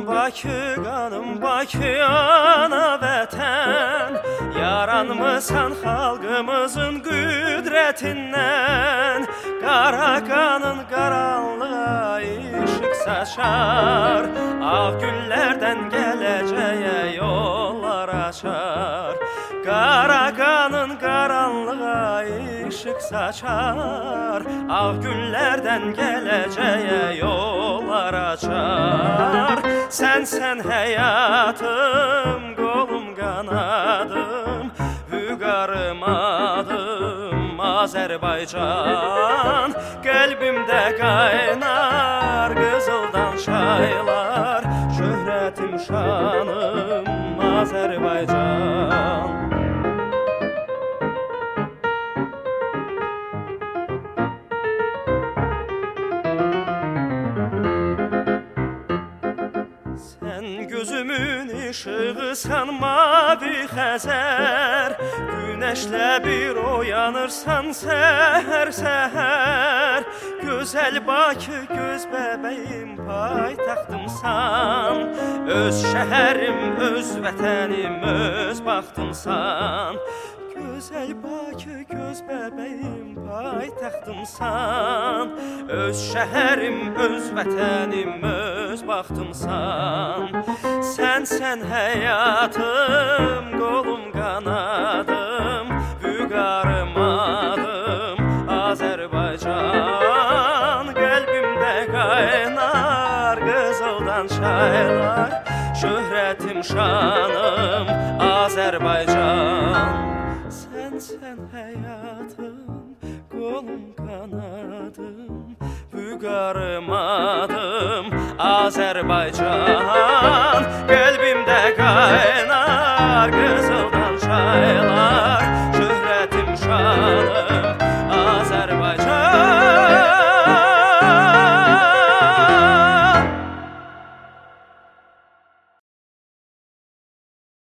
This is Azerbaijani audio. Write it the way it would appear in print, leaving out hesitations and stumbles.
Bakı qanım Bakı ana vətən Yaranmısan xalqımızın qüdrətindən Qara qanın qaranlığa işıq saçar Ağ güllərdən gələcəyə yollar açar Qara qanın qaranlığa işıq saçar Ağ güllərdən gələcəyə yollar açar Sən həyatım, qolum qanadım Vüqarım adım Azərbaycan Qəlbimdə qaynar qızıldan çaylar Şöhrətim, şanım Azərbaycan Gözümün işığısan mavi xəzər Günəşlə bir oyanırsan səhər Gözəl Bakı göz bəbəyim paytaxtımsan Öz şəhərim, öz vətənim, öz baxtımsan Gözəl Bakı göz bəbəyim paytaxtımsan Öz şəhərim, öz vətənim, öz baxtımsan Sən həyatım, qolum qanadım Vüqarım adım Azərbaycan Qəlbimdə qaynar qızıldan çaylar Şöhrətim, şanım Azərbaycan Sən həyatım, qolum qanadım Vüqarım adım Azərbaycan